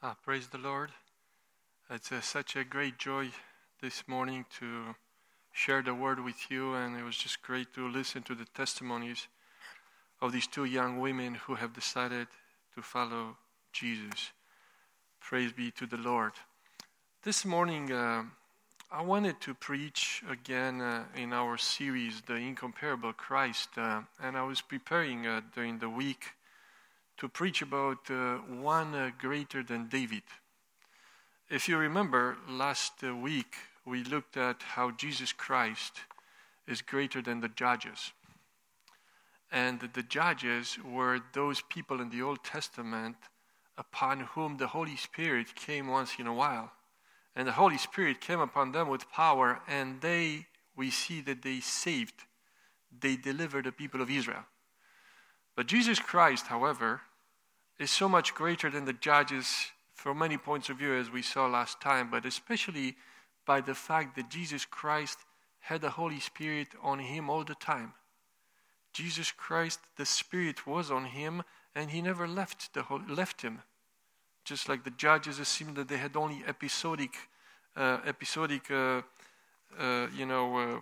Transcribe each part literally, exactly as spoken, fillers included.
Ah, praise the Lord. It's uh, such a great joy this morning to share the word with you, and it was just great to listen to the testimonies of these two young women who have decided to follow Jesus. Praise be to the Lord. This morning, uh, I wanted to preach again uh, in our series, The Incomparable Christ, uh, and I was preparing uh, during the week to preach about uh, one uh, greater than David. If you remember, last uh, week we looked at how Jesus Christ is greater than the judges. And the judges were those people in the Old Testament upon whom the Holy Spirit came once in a while. And the Holy Spirit came upon them with power, and they, we see that they saved, they delivered the people of Israel. But Jesus Christ, however, is so much greater than the judges from many points of view, as we saw last time, but especially by the fact that Jesus Christ had the Holy Spirit on him all the time. Jesus Christ, the Spirit was on him, and he never left the left him. Just like the judges, it seemed that they had only episodic, uh, episodic, uh, uh, you know, uh,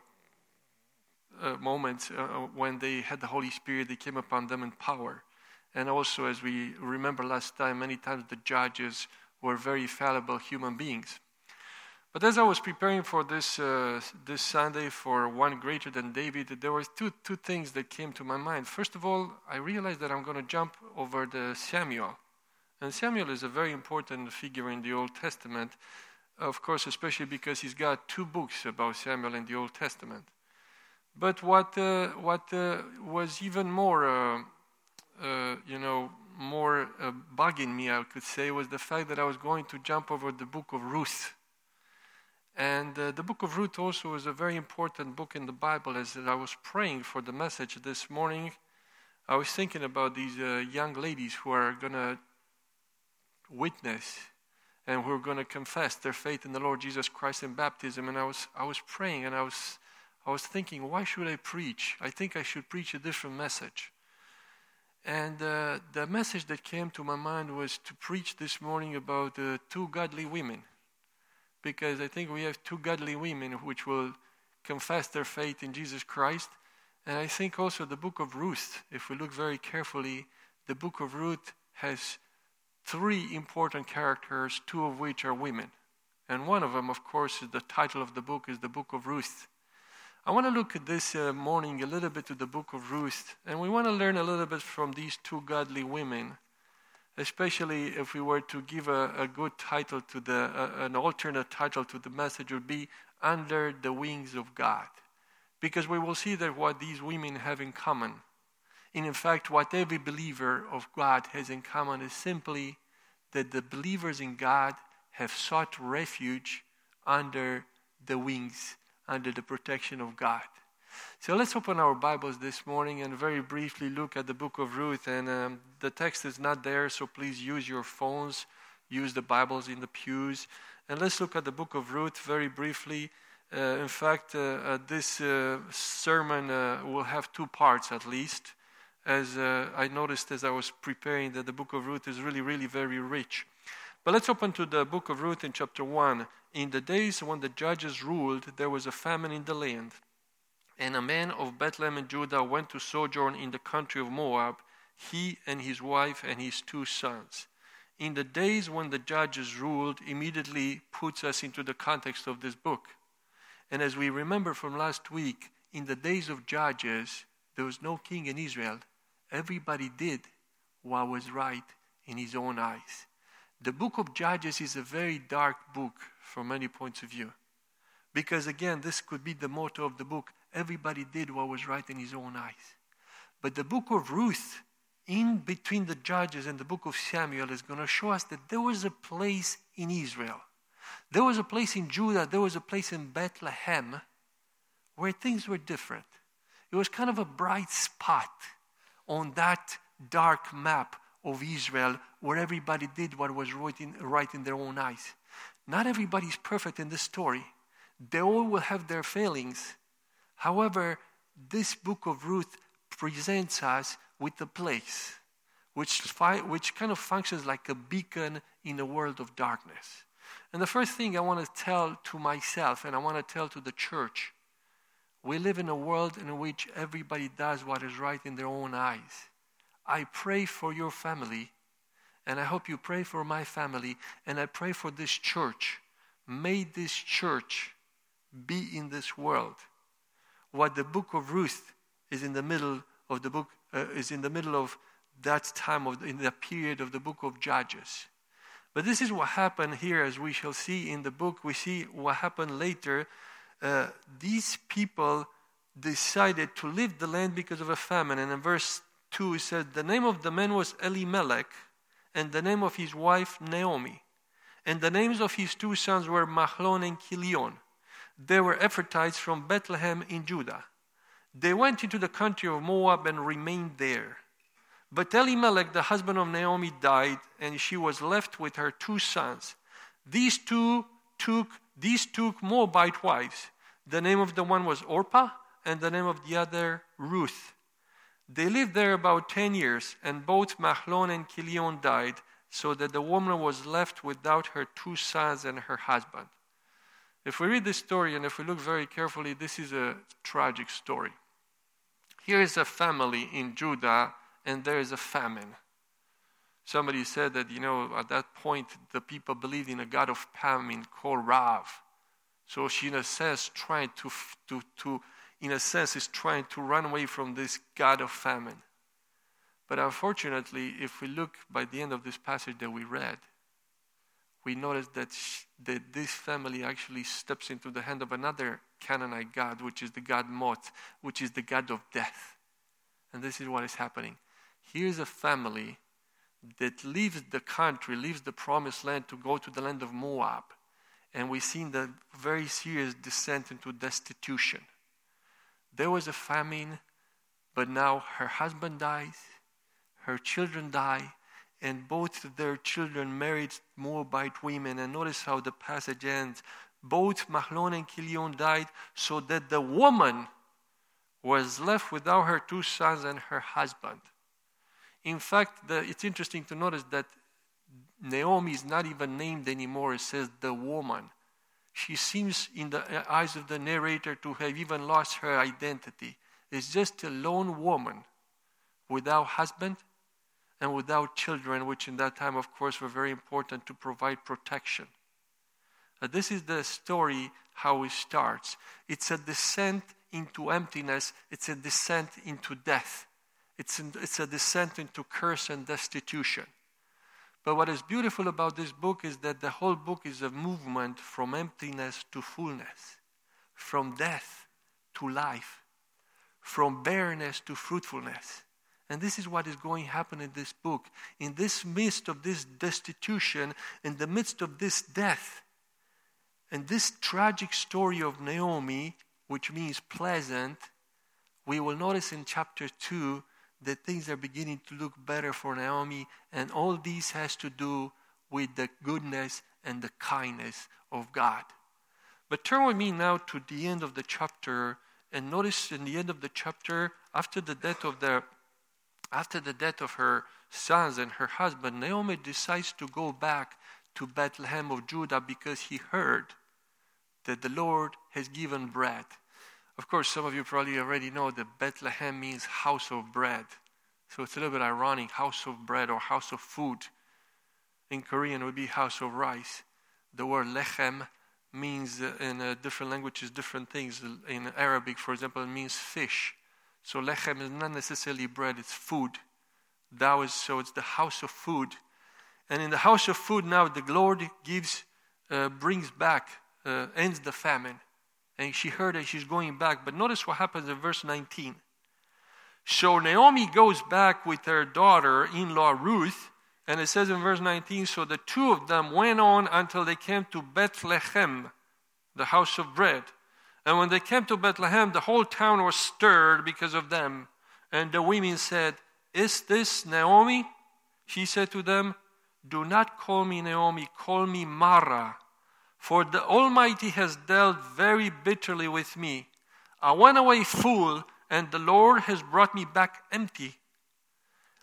Uh, moments uh, when they had the Holy Spirit, they came upon them in power. And also, as we remember last time, many times the judges were very fallible human beings. But as I was preparing for this uh, this Sunday for one greater than David, there were two two things that came to my mind. First of all, I realized that I'm going to jump over the Samuel. And Samuel is a very important figure in the Old Testament, of course, especially because he's got two books about Samuel in the Old Testament. But what uh, what uh, was even more, uh, uh, you know, more uh, bugging me, I could say, was the fact that I was going to jump over the book of Ruth. And uh, the book of Ruth also is a very important book in the Bible. As I was praying for the message this morning, I was thinking about these uh, young ladies who are going to witness and who are going to confess their faith in the Lord Jesus Christ in baptism. And I was I was praying, and I was I was thinking, why should I preach? I think I should preach a different message. And uh, the message that came to my mind was to preach this morning about uh, two godly women. Because I think we have two godly women which will confess their faith in Jesus Christ. And I think also the book of Ruth, if we look very carefully, the book of Ruth has three important characters, two of which are women. And one of them, of course, is the title of the book is the book of Ruth. I want to look at this uh, morning a little bit to the book of Ruth, and we want to learn a little bit from these two godly women, especially if we were to give a, a good title to the, uh, an alternate title to the message would be Under the Wings of God. Because we will see that what these women have in common, and in fact what every believer of God has in common is simply that the believers in God have sought refuge under the wings under the protection of God. So let's open our Bibles this morning and very briefly look at the book of Ruth. And um, the text is not there, so please use your phones, use the Bibles in the pews. And let's look at the book of Ruth very briefly. Uh, in fact, uh, uh, this uh, sermon uh, will have two parts at least. As uh, I noticed as I was preparing that the book of Ruth is really, really very rich. But let's open to the book of Ruth in chapter one. In the days when the judges ruled, there was a famine in the land. And a man of Bethlehem in Judah went to sojourn in the country of Moab, he and his wife and his two sons. In the days when the judges ruled immediately puts us into the context of this book. And as we remember from last week, in the days of judges, there was no king in Israel. Everybody did what was right in his own eyes. The book of Judges is a very dark book from many points of view. Because again, this could be the motto of the book. Everybody did what was right in his own eyes. But the book of Ruth, in between the Judges and the book of Samuel, is going to show us that there was a place in Israel. There was a place in Judah, there was a place in Bethlehem where things were different. It was kind of a bright spot on that dark map of Israel, where everybody did what was right in, right in their own eyes. Not everybody is perfect in this story. They all will have their failings. However, this book of Ruth presents us with a place which, fi- which kind of functions like a beacon in a world of darkness. And the first thing I want to tell to myself, and I want to tell to the church, we live in a world in which everybody does what is right in their own eyes. I pray for your family, and I hope you pray for my family, and I pray for this church. May this church be in this world. What the book of Ruth is in the middle of the book, uh, is in the middle of that time, of in the period of the book of Judges. But this is what happened here, as we shall see in the book. We see what happened later. Uh, these people decided to leave the land because of a famine. And in verse two it says, the name of the man was Elimelech, and the name of his wife Naomi. And the names of his two sons were Mahlon and Chilion. They were Ephrathites from Bethlehem in Judah. They went into the country of Moab and remained there. But Elimelech, the husband of Naomi, died, and she was left with her two sons. These two took these took Moabite wives. The name of the one was Orpah, and the name of the other Ruth. They lived there about ten years, and both Mahlon and Chilion died, so that the woman was left without her two sons and her husband. If we read this story, and if we look very carefully, this is a tragic story. Here is a family in Judah, and there is a famine. Somebody said that, you know, at that point, the people believed in a god of famine called Rav. So she, in a sense, trying to, to, to, in a sense, is trying to run away from this god of famine. But unfortunately, if we look by the end of this passage that we read, we notice that, sh- that this family actually steps into the hand of another Canaanite god, which is the god Mot, which is the god of death. And this is what is happening. Here's a family that leaves the country, leaves the promised land to go to the land of Moab. And we've seen the very serious descent into destitution. There was a famine, but now her husband dies, her children die, and both of their children married Moabite women. And notice how the passage ends. Both Mahlon and Chilion died, so that the woman was left without her two sons and her husband. In fact, the, it's interesting to notice that Naomi is not even named anymore. It says the woman. She seems, in the eyes of the narrator, to have even lost her identity. It's just a lone woman without husband and without children, which in that time, of course, were very important to provide protection. Uh, this is the story, how it starts. It's a descent into emptiness. It's a descent into death. It's, in, it's a descent into curse and destitution. But what is beautiful about this book is that the whole book is a movement from emptiness to fullness, from death to life, from barrenness to fruitfulness. And this is what is going to happen in this book. In this midst of this destitution, in the midst of this death, and this tragic story of Naomi, which means pleasant, we will notice in chapter two that things are beginning to look better for Naomi, and all this has to do with the goodness and the kindness of God. But turn with me now to the end of the chapter, and notice in the end of the chapter, after the death of the after the death of her sons and her husband, Naomi decides to go back to Bethlehem of Judah because he heard that the Lord has given bread. Of course, some of you probably already know that Bethlehem means house of bread. So it's a little bit ironic, house of bread or house of food. In Korean, it would be house of rice. The word lechem means, uh, in uh, different languages, different things. In Arabic, for example, it means fish. So lechem is not necessarily bread, it's food. That was, so it's the house of food. And in the house of food now, the Lord gives, uh, brings back, uh, ends the famine. And she heard that she's going back. But notice what happens in verse nineteen. So Naomi goes back with her daughter-in-law Ruth. And it says in verse nineteen, so the two of them went on until they came to Bethlehem, the house of bread. And when they came to Bethlehem, the whole town was stirred because of them. And the women said, is this Naomi? She said to them, do not call me Naomi, call me Mara. For the Almighty has dealt very bitterly with me. I went away full, and the Lord has brought me back empty.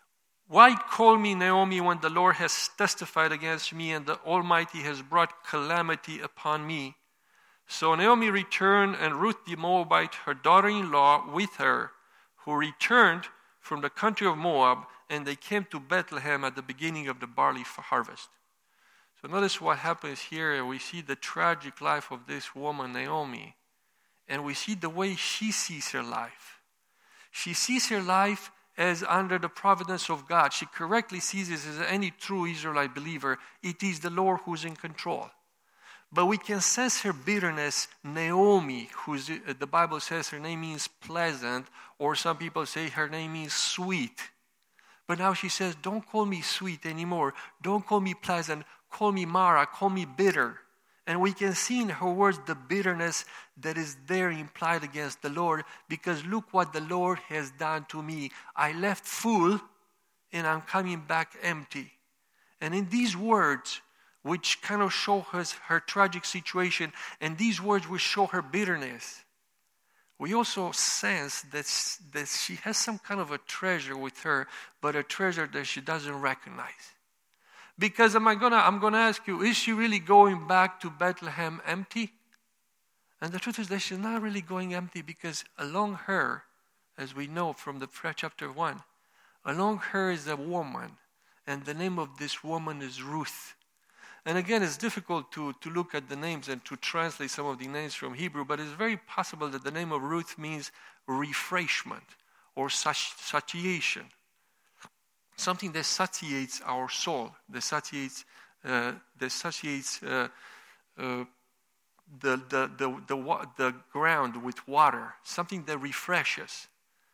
Why call me Naomi when the Lord has testified against me and the Almighty has brought calamity upon me? So Naomi returned, and Ruth the Moabite, her daughter-in-law, with her, who returned from the country of Moab, and they came to Bethlehem at the beginning of the barley harvest. So notice what happens here. We see the tragic life of this woman, Naomi, and we see the way she sees her life. She sees her life as under the providence of God. She correctly sees it as any true Israelite believer. It is the Lord who's in control. But we can sense her bitterness. Naomi, who's, the Bible says her name means pleasant, or some people say her name means sweet. But now she says, don't call me sweet anymore. Don't call me pleasant. Call me Mara. Call me bitter. And we can see in her words the bitterness that is there implied against the Lord, because look what the Lord has done to me. I left full and I'm coming back empty. And in these words, which kind of show her, her tragic situation, and these words which show her bitterness, we also sense that, that she has some kind of a treasure with her, but a treasure that she doesn't recognize. Because am I gonna, I'm going to ask you, is she really going back to Bethlehem empty? And the truth is that she's not really going empty, because along her, as we know from the chapter one, along her is a woman, and the name of this woman is Ruth. And again, it's difficult to, to look at the names and to translate some of the names from Hebrew, but it's very possible that the name of Ruth means refreshment or satiation. Something that satiates our soul, that satiates, uh, that satiates uh, uh, the, the, the, the, the ground with water, something that refreshes.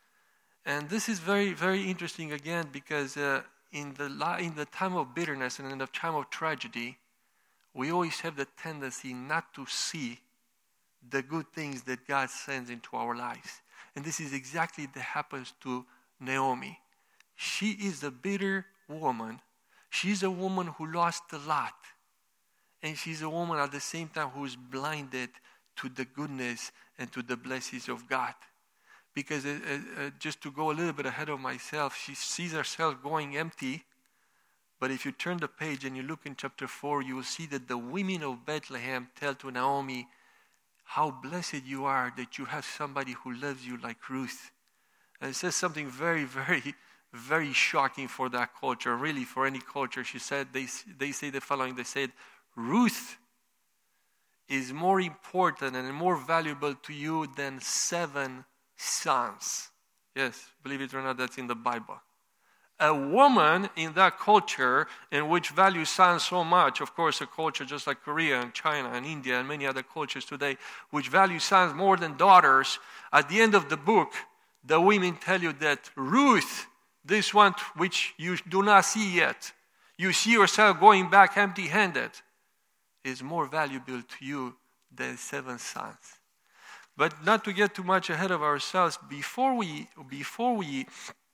And this is very, very interesting again, because uh, in the in the time of bitterness and in the time of tragedy, we always have the tendency not to see the good things that God sends into our lives. And this is exactly what happens to Naomi. She is a bitter woman. She's a woman who lost a lot. And she's a woman at the same time who is blinded to the goodness and to the blessings of God. Because uh, uh, just to go a little bit ahead of myself, she sees herself going empty. But if you turn the page and you look in chapter four, you will see that the women of Bethlehem tell to Naomi, how blessed you are that you have somebody who loves you like Ruth. And it says something very, very, very shocking for that culture, really for any culture. She said, they, they say the following, they said, Ruth is more important and more valuable to you than seven sons. Yes, believe it or not, that's in the Bible. A woman in that culture in which values sons so much, of course a culture just like Korea and China and India and many other cultures today, which value sons more than daughters, at the end of the book, the women tell you that Ruth, this one which you do not see yet, you see yourself going back empty-handed, is more valuable to you than seven sons. But not to get too much ahead of ourselves, before we before we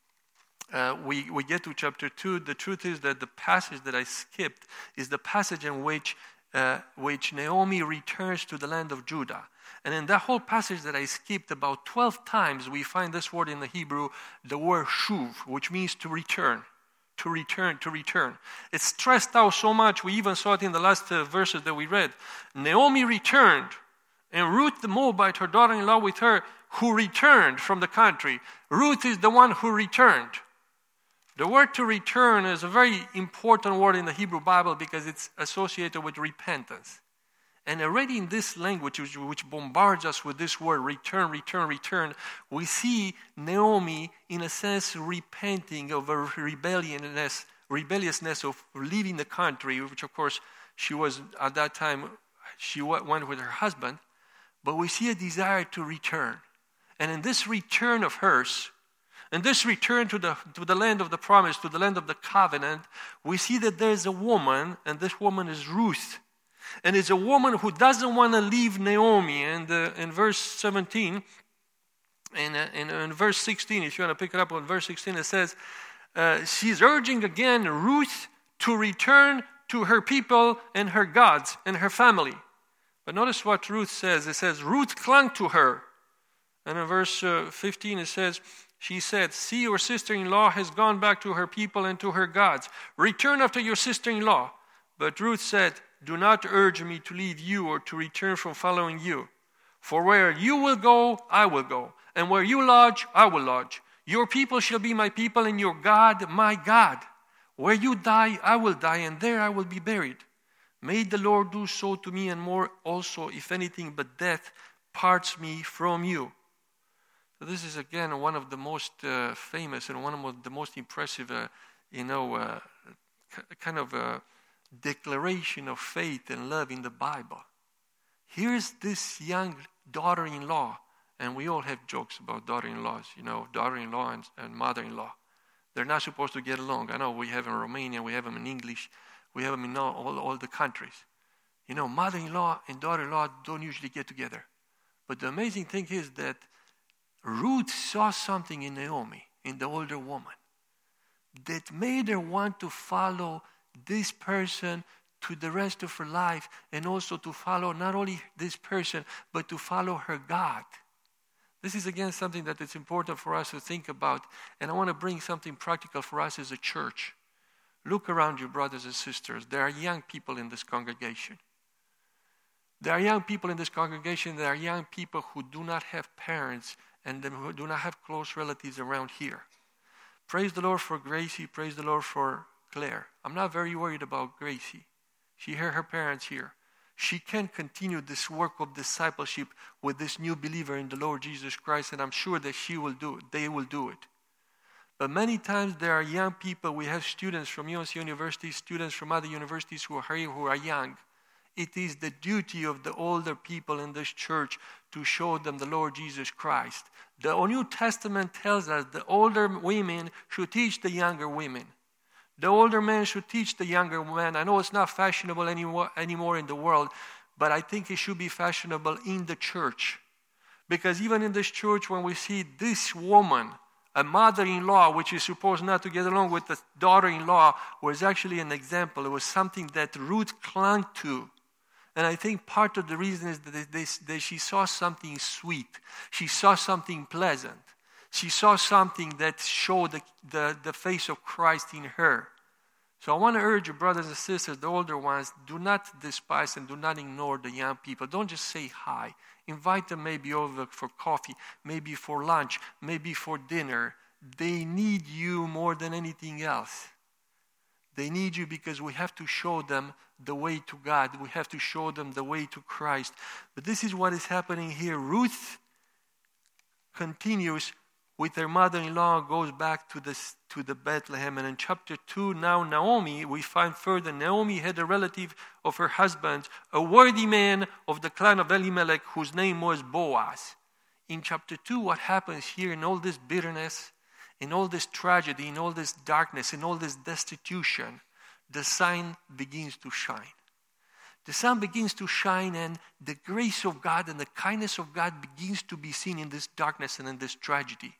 uh, we we get to chapter two, the truth is that the passage that I skipped is the passage in which uh, which Naomi returns to the land of Judah. And in that whole passage that I skipped, about twelve times we find this word in the Hebrew, the word shuv, which means to return. To return, to return. It's stressed out so much, we even saw it in the last uh, verses that we read. Naomi returned, and Ruth the Moabite, her daughter-in-law with her, who returned from the country. Ruth is the one who returned. The word to return is a very important word in the Hebrew Bible because it's associated with repentance. And already in this language, which, which bombards us with this word, return, return, return, we see Naomi, in a sense, repenting of her rebelliousness, rebelliousness of leaving the country, which, of course, she was, at that time, she went with her husband. But we see a desire to return. And in this return of hers, in this return to the, to the land of the promise, to the land of the covenant, we see that there's a woman, and this woman is Ruth. And it's a woman who doesn't want to leave Naomi. And uh, in verse seventeen, and uh, in, in verse sixteen, if you want to pick it up on verse sixteen, it says, uh, she's urging again Ruth to return to her people and her gods and her family. But notice what Ruth says. It says, Ruth clung to her. And in verse uh, fifteen, it says, She said, see, your sister-in-law has gone back to her people and to her gods. Return after your sister-in-law. But Ruth said, do not urge me to leave you or to return from following you. For where you will go, I will go. And where you lodge, I will lodge. Your people shall be my people, and your God, my God. Where you die, I will die, and there I will be buried. May the Lord do so to me, and more also, if anything but death parts me from you. So this is, again, one of the most uh, famous and one of the most impressive, uh, you know, uh, c- kind of uh, declaration of faith and love in the Bible. Here's this young daughter-in-law, and we all have jokes about daughter-in-laws, you know, daughter-in-law and, and mother-in-law. They're not supposed to get along. I know we have them in Romania, we have them in English, we have them in all, all, all the countries. You know, mother-in-law and daughter-in-law don't usually get together. But the amazing thing is that Ruth saw something in Naomi, in the older woman, that made her want to follow this person to the rest of her life, and also to follow not only this person, but to follow her God. This is, again, something that is important for us to think about, and I want to bring something practical for us as a church. Look around you, brothers and sisters. There are young people in this congregation. There are young people in this congregation. There are young people who do not have parents and who do not have close relatives around here. Praise the Lord for Gracie. Praise the Lord for Claire. I'm not very worried about Gracie. She heard her parents here. She can continue this work of discipleship with this new believer in the Lord Jesus Christ, and I'm sure that she will do it. They will do it. But many times there are young people. We have students from U N C University, students from other universities who are here who are young. It is the duty of the older people in this church to show them the Lord Jesus Christ. The New Testament tells us the older women should teach the younger women. The older men should teach the younger men. I know it's not fashionable anymore, anymore in the world, but I think it should be fashionable in the church. Because even in this church, when we see this woman, a mother-in-law, which is supposed not to get along with the daughter-in-law, was actually an example. It was something that Ruth clung to. And I think part of the reason is that, they, that she saw something sweet. She saw something pleasant. She saw something that showed the, the, the face of Christ in her. So I want to urge you, brothers and sisters, the older ones, do not despise and do not ignore the young people. Don't just say hi. Invite them maybe over for coffee, maybe for lunch, maybe for dinner. They need you more than anything else. They need you because we have to show them the way to God. We have to show them the way to Christ. But this is what is happening here. Ruth continues with her mother-in-law, goes back to the, to the Bethlehem. And in chapter two, now Naomi, we find further, Naomi had a relative of her husband, a worthy man of the clan of Elimelech, whose name was Boaz. In chapter two, what happens here in all this bitterness, in all this tragedy, in all this darkness, in all this destitution, the sun begins to shine. The sun begins to shine, and the grace of God and the kindness of God begins to be seen in this darkness and in this tragedy.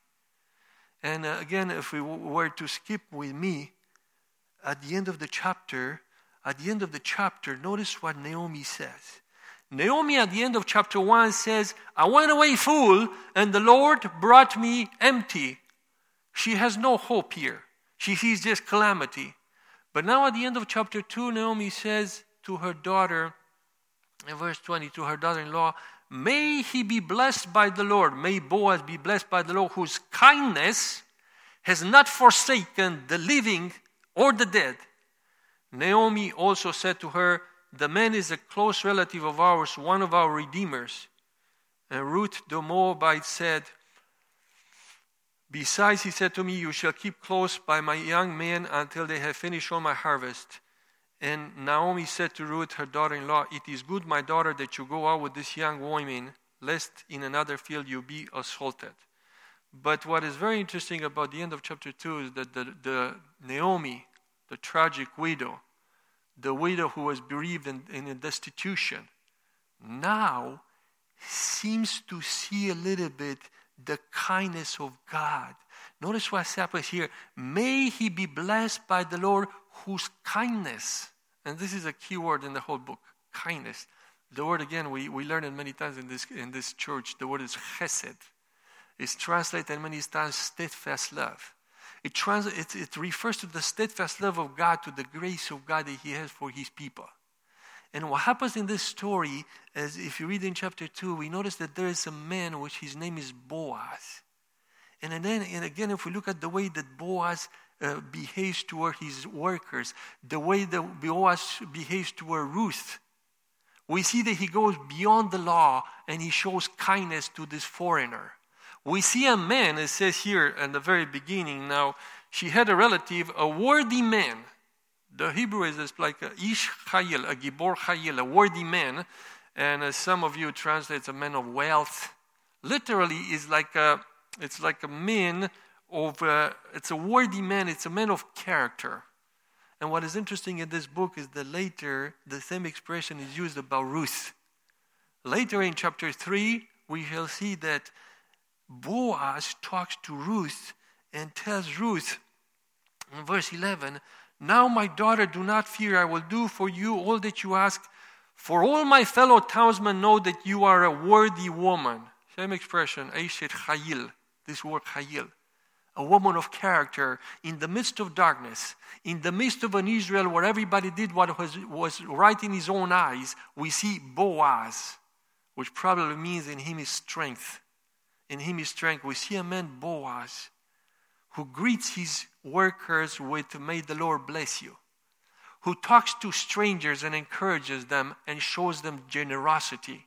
And uh, again, if we w- were to skip with me, at the end of the chapter, at the end of the chapter, notice what Naomi says. Naomi at the end of chapter one says, I went away full, and the Lord brought me empty. She has no hope here. She sees just calamity. But now at the end of chapter two, Naomi says to her daughter, in verse twenty, to her daughter-in-law, may he be blessed by the Lord. May Boaz be blessed by the Lord, whose kindness has not forsaken the living or the dead. Naomi also said to her, the man is a close relative of ours, one of our redeemers. And Ruth the Moabite said, besides, he said to me, you shall keep close by my young men until they have finished all my harvest. And Naomi said to Ruth, her daughter-in-law, it is good, my daughter, that you go out with this young woman, lest in another field you be assaulted. But what is very interesting about the end of chapter two is that the, the Naomi, the tragic widow, the widow who was bereaved in, in a destitution, now seems to see a little bit the kindness of God. Notice what's happened here. May he be blessed by the Lord, whose kindness, and this is a key word in the whole book, kindness. The word, again, we, we learn it many times in this in this church. The word is chesed. It's translated many times steadfast love. It, trans- it, it refers to the steadfast love of God, to the grace of God that he has for his people. And what happens in this story, as if you read in chapter two, we notice that there is a man which his name is Boaz. And then, and again, if we look at the way that Boaz uh, behaves toward his workers, the way that Boaz behaves toward Ruth, we see that he goes beyond the law and he shows kindness to this foreigner. We see a man, it says here in the very beginning, now, she had a relative, a worthy man. The Hebrew is like a Ish Chayil, a Gibor Chayil, a worthy man. And as some of you translate, a man of wealth. Literally, is like a, it's like a man of, a, it's a worthy man, it's a man of character. And what is interesting in this book is that later, the same expression is used about Ruth. Later in chapter three, we shall see that Boaz talks to Ruth and tells Ruth, in verse eleven, "Now my daughter, do not fear, I will do for you all that you ask. For all my fellow townsmen know that you are a worthy woman." Same expression, Eshet Chayil, this word Chayil. A woman of character in the midst of darkness, in the midst of an Israel where everybody did what was, was right in his own eyes, we see Boaz, which probably means in him is strength. In him is strength. We see a man, Boaz, who greets his workers with, "May the Lord bless you," who talks to strangers and encourages them and shows them generosity.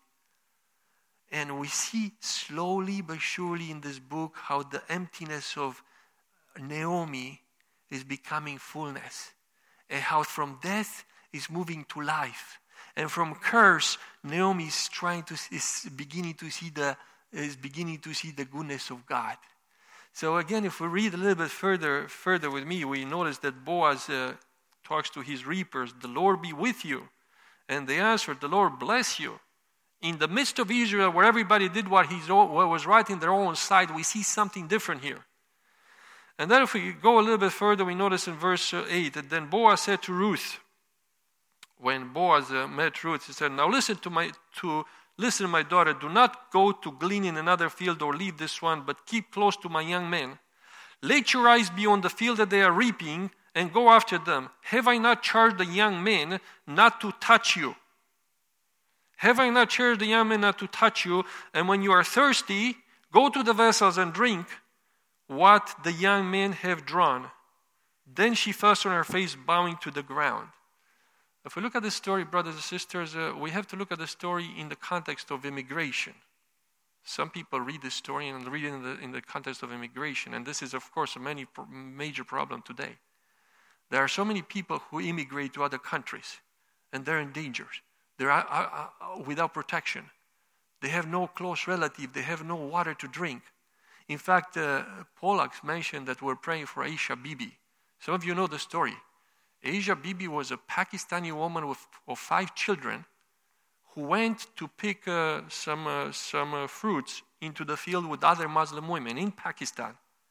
And we see slowly but surely in this book how the emptiness of Naomi is becoming fullness, and how from death is moving to life, and from curse Naomi is trying to is beginning to see the is beginning to see the goodness of God. So again, if we read a little bit further further with me, we notice that Boaz uh, talks to his reapers, "The Lord be with you," and they answered, "The Lord bless you." In the midst of Israel, where everybody did what, he's, what was right in their own sight, we see something different here. And then if we go a little bit further, we notice in verse eight, that then Boaz said to Ruth, when Boaz uh, met Ruth, he said, "Now listen to my to listen, my daughter, do not go to glean in another field or leave this one, but keep close to my young men. Let your eyes be on the field that they are reaping, and go after them. Have I not charged the young men not to touch you? Have I not charged the young men not to touch you? And when you are thirsty, go to the vessels and drink what the young men have drawn." Then she fell on her face, bowing to the ground. If we look at this story, brothers and sisters, uh, we have to look at the story in the context of immigration. Some people read this story and read it in the, in the context of immigration. And this is, of course, a many, major problem today. There are so many people who immigrate to other countries, and they're in danger. They're uh, uh, without protection. They have no close relative. They have no water to drink. In fact, uh, Pollack mentioned that we're praying for Aisha Bibi. Some of you know the story. Aisha Bibi was a Pakistani woman with, of five children who went to pick uh, some, uh, some uh, fruits into the field with other Muslim women in Pakistan.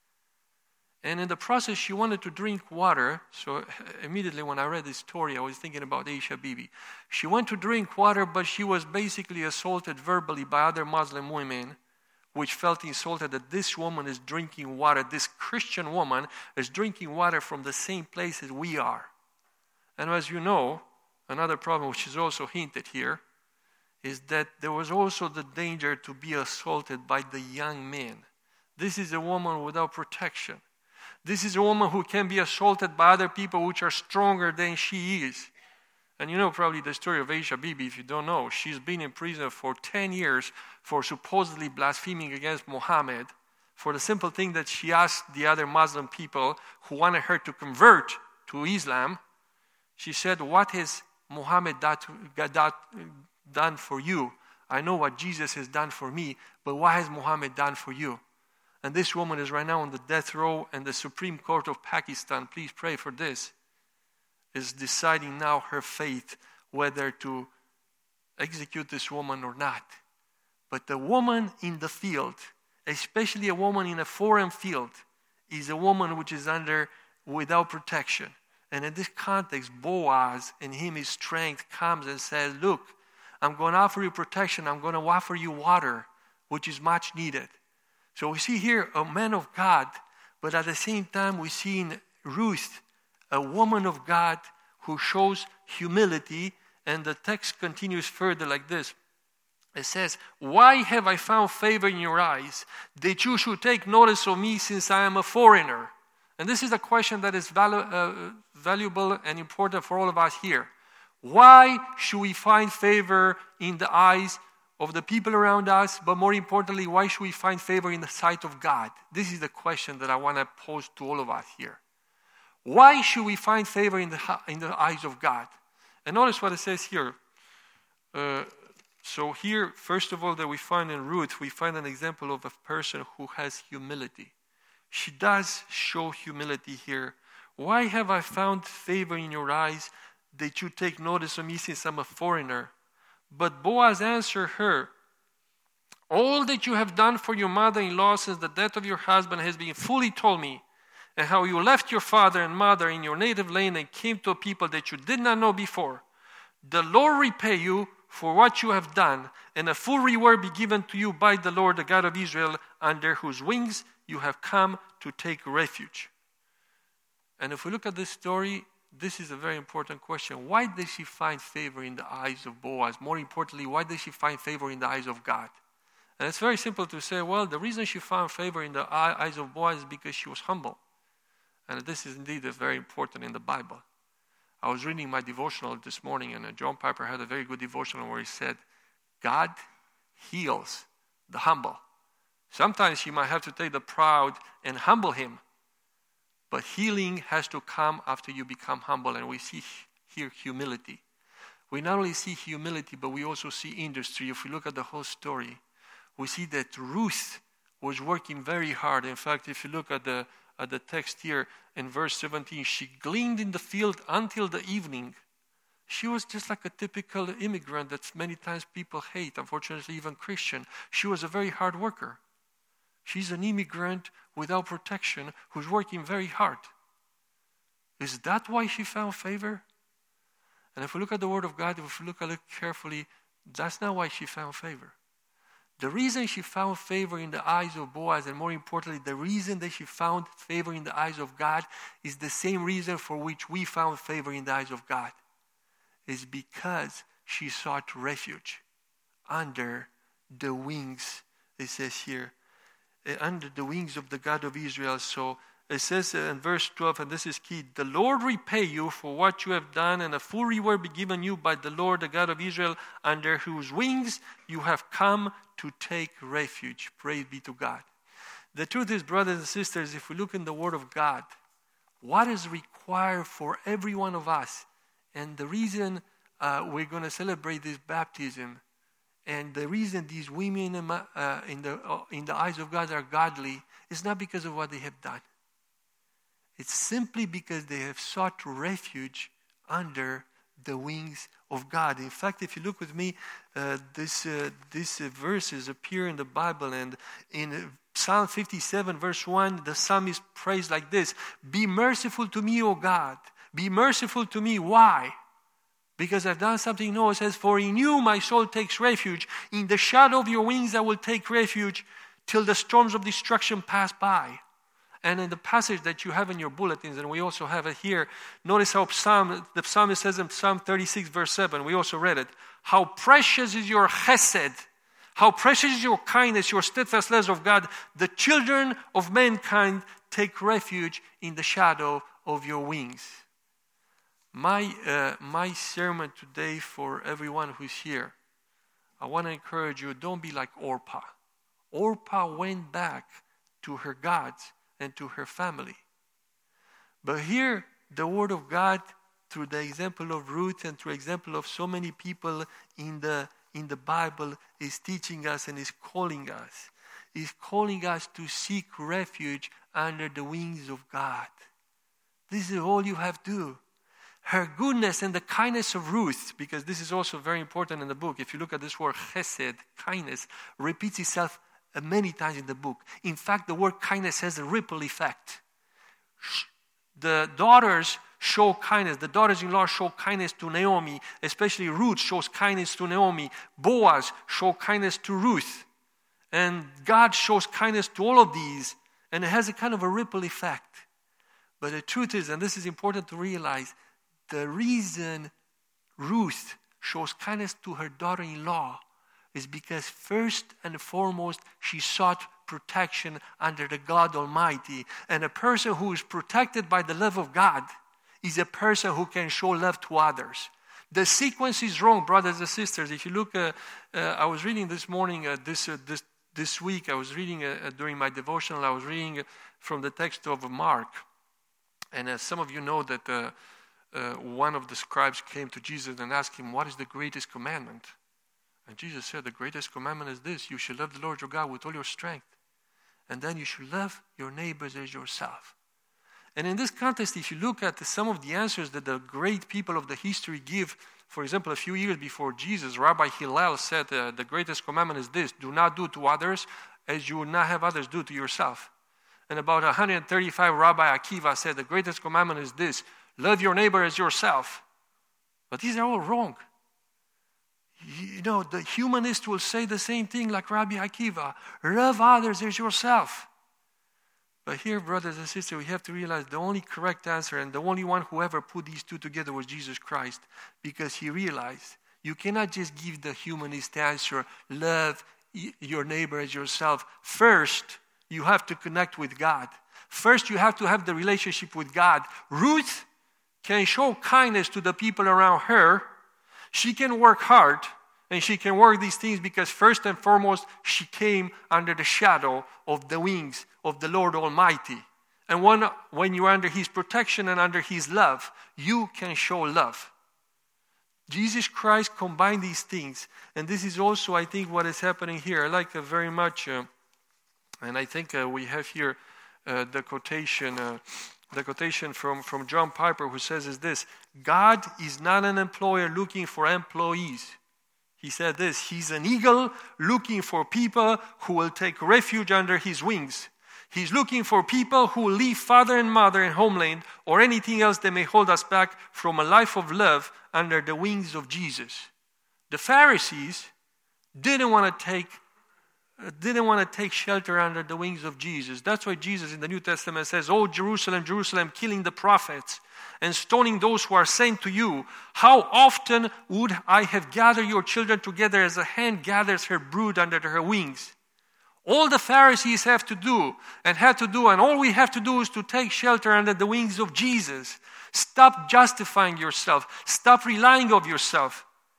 And in the process, she wanted to drink water. So immediately when I read this story, I was thinking about Aisha Bibi. She went to drink water, but she was basically assaulted verbally by other Muslim women, which felt insulted that this woman is drinking water. This Christian woman is drinking water from the same place as we are. And as you know, another problem which is also hinted here is that there was also the danger to be assaulted by the young men. This is a woman without protection. This is a woman who can be assaulted by other people which are stronger than she is. And you know probably the story of Aisha Bibi, if you don't know. She's been in prison for ten years for supposedly blaspheming against Muhammad, for the simple thing that she asked the other Muslim people who wanted her to convert to Islam. She said, "What has Muhammad done for you? I know what Jesus has done for me, but what has Muhammad done for you?" And this woman is right now on the death row, and the Supreme Court of Pakistan, please pray for this, is deciding now her fate, whether to execute this woman or not. But the woman in the field, especially a woman in a foreign field, is a woman which is under, without protection. And in this context, Boaz, in him his strength, comes and says, "Look, I'm going to offer you protection. I'm going to offer you water, which is much needed. So we see here a man of God, but at the same time we see in Ruth a woman of God who shows humility. And the text continues further like this. It says, "Why have I found favor in your eyes, that you should take notice of me since I am a foreigner?" And this is a question that is valu- uh, valuable and important for all of us here. Why should we find favor in the eyes of the people around us? But more importantly, why should we find favor in the sight of God? This is the question that I want to pose to all of us here. Why should we find favor in the, in the eyes of God? And notice what it says here. Uh, so here, first of all, that we find in Ruth, we find an example of a person who has humility. She does show humility here. "Why have I found favor in your eyes, that you take notice of me since I'm a foreigner?" But Boaz answered her, "All that you have done for your mother-in-law since the death of your husband has been fully told me, and how you left your father and mother in your native land and came to a people that you did not know before. The Lord repay you for what you have done, and a full reward be given to you by the Lord, the God of Israel, under whose wings you have come to take refuge." And if we look at this story, this is a very important question. Why did she find favor in the eyes of Boaz? More importantly, why did she find favor in the eyes of God? And it's very simple to say, well, the reason she found favor in the eyes of Boaz is because she was humble. And this is indeed very important in the Bible. I was reading my devotional this morning, and John Piper had a very good devotional where he said, God heals the humble. Sometimes you might have to take the proud and humble him, but healing has to come after you become humble, and we see here humility. We not only see humility, but we also see industry. If we look at the whole story, we see that Ruth was working very hard. In fact, if you look at the at the text here in verse seventeen, she gleaned in the field until the evening. She was just like a typical immigrant that many times people hate, unfortunately even Christian. She was a very hard worker. She's an immigrant without protection who's working very hard. Is that why she found favor? And if we look at the Word of God, if we look at it carefully, that's not why she found favor. The reason she found favor in the eyes of Boaz, and more importantly, the reason that she found favor in the eyes of God, is the same reason for which we found favor in the eyes of God. Is because she sought refuge under the wings, it says here, under the wings of the God of Israel. So it says in verse twelve, and this is key, the Lord repay you for what you have done, and a full reward be given you by the Lord, the God of Israel, under whose wings you have come to take refuge. Praise be to God. The truth is, brothers and sisters, if we look in the Word of God, what is required for every one of us, and the reason uh, we're going to celebrate this baptism, and the reason these women uh, in, the, uh, in the eyes of God are godly, is not because of what they have done. It's simply because they have sought refuge under the wings of God. In fact, if you look with me, uh, this, uh, these uh, verses appear in the Bible, and in Psalm fifty-seven verse one, the psalmist prays like this, "Be merciful to me, O God. Be merciful to me." Why? Because I've done something new. It says, "For in you my soul takes refuge. In the shadow of your wings I will take refuge till the storms of destruction pass by." And in the passage that you have in your bulletins, and we also have it here, notice how Psalm, the psalmist says in Psalm thirty-six verse seven, we also read it, "How precious is your chesed, how precious is your kindness, your steadfast love of God. The children of mankind take refuge in the shadow of your wings." My, uh, my sermon today for everyone who's here, I want to encourage you, don't be like Orpah. Orpah went back to her gods and to her family. But here, the Word of God, through the example of Ruth and through the example of so many people in the, in the Bible, is teaching us and is calling us. Is calling us to seek refuge under the wings of God. This is all you have to do. Her goodness and the kindness of Ruth, because this is also very important in the book. If you look at this word chesed, kindness, repeats itself many times in the book. In fact, the word kindness has a ripple effect. The daughters show kindness. The daughters-in-law show kindness to Naomi. Especially Ruth shows kindness to Naomi. Boaz shows kindness to Ruth. And God shows kindness to all of these, and it has a kind of a ripple effect. But the truth is, and this is important to realize, the reason Ruth shows kindness to her daughter-in-law is because first and foremost, she sought protection under the God Almighty. And a person who is protected by the love of God is a person who can show love to others. The sequence is wrong, brothers and sisters. If you look, uh, uh, I was reading this morning, uh, this, uh, this this week, I was reading, uh, during my devotional, I was reading from the text of Mark. And uh, some of you know that uh, uh, one of the scribes came to Jesus and asked him, what is the greatest commandment? And Jesus said, the greatest commandment is this: you should love the Lord your God with all your strength. And then you should love your neighbors as yourself. And in this context, if you look at the, some of the answers that the great people of the history give, for example, a few years before Jesus, Rabbi Hillel said, uh, the greatest commandment is this: do not do to others as you would not have others do to yourself. And about one hundred thirty-five, Rabbi Akiva said, the greatest commandment is this: love your neighbor as yourself. But these are all wrong. You know, the humanist will say the same thing like Rabbi Akiva: love others as yourself. But here, brothers and sisters, we have to realize the only correct answer, and the only one who ever put these two together, was Jesus Christ, because he realized you cannot just give the humanist answer, love your neighbor as yourself. First, you have to connect with God. First, you have to have the relationship with God. Ruth can show kindness to the people around her. She can work hard, and she can work these things because first and foremost, she came under the shadow of the wings of the Lord Almighty. And when, when you're under his protection and under his love, you can show love. Jesus Christ combined these things. And this is also, I think, what is happening here. I like uh, very much, uh, and I think uh, we have here uh, the quotation uh, the quotation from, from John Piper, who says is this: God is not an employer looking for employees. He said this: he's an eagle looking for people who will take refuge under his wings. He's looking for people who will leave father and mother and homeland or anything else that may hold us back from a life of love under the wings of Jesus. The Pharisees didn't want to take didn't want to take shelter under the wings of Jesus. That's why Jesus in the New Testament says, "Oh, Jerusalem, Jerusalem, killing the prophets and stoning those who are sent to you. How often would I have gathered your children together as a hen gathers her brood under her wings?" All the Pharisees have to do and had to do, and all we have to do is to take shelter under the wings of Jesus. Stop justifying yourself. Stop relying on yourself.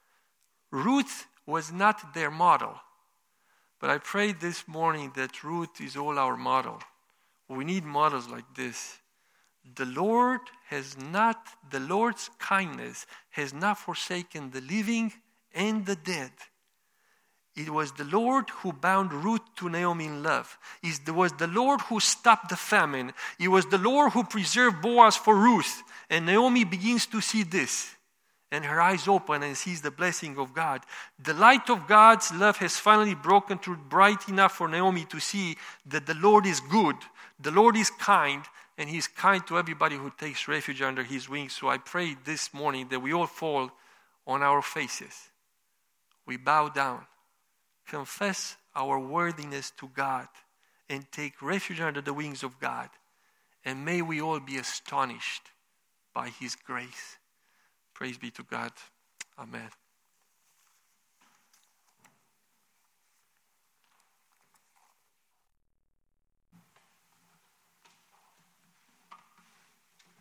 Ruth was not their model. But I prayed this morning that Ruth is all our model. We need models like this. The Lord has not, the Lord's kindness has not forsaken the living and the dead. It was the Lord who bound Ruth to Naomi in love. It was the Lord who stopped the famine. It was the Lord who preserved Boaz for Ruth. And Naomi begins to see this. And her eyes open and sees the blessing of God. The light of God's love has finally broken through bright enough for Naomi to see that the Lord is good. The Lord is kind. And He's kind to everybody who takes refuge under His wings. So I pray this morning that we all fall on our faces. We bow down. Confess our worthiness to God and take refuge under the wings of God. And may we all be astonished by His grace. Praise be to God. Amen.